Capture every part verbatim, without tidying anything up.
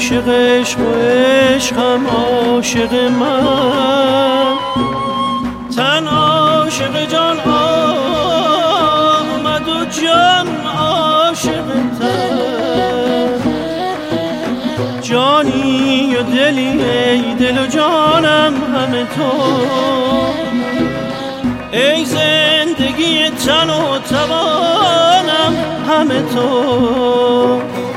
عاشق عشق و عشقم عاشق من، تن عاشق جان آمد و جان عاشق تن. جانی و دلی ای دل و جانم همه تو، ای زندگی تن و توانم همه تو.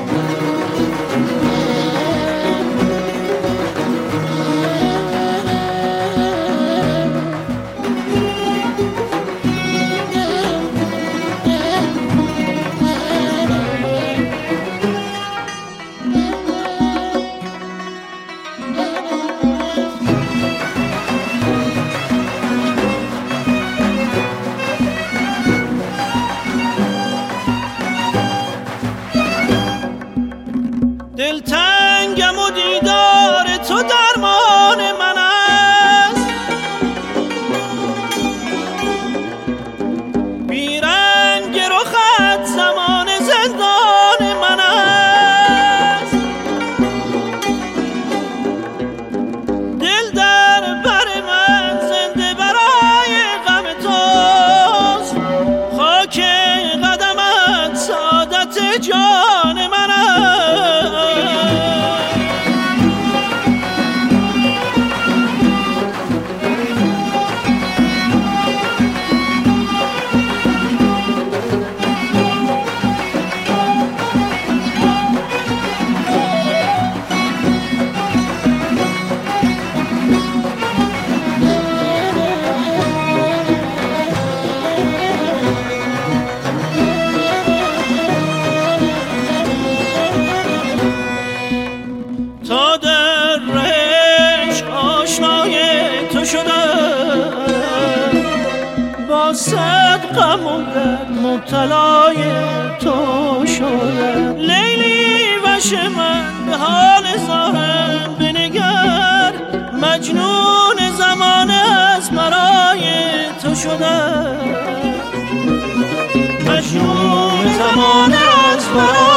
دلتنگم و دیدار تو درمان من است، بیرنگ رخت زمان زندان من است. دل در بر من زنده برای غم توست، خاک قدمت سعادت جان من است. تا در رشق آشنای تو شدم، با صد غم و درد مبتلای تو شدم. لیلی وش من به حال ظاهرم بنگر، مجنون زمانه از برای تو شدم. مجنون زمانه از برای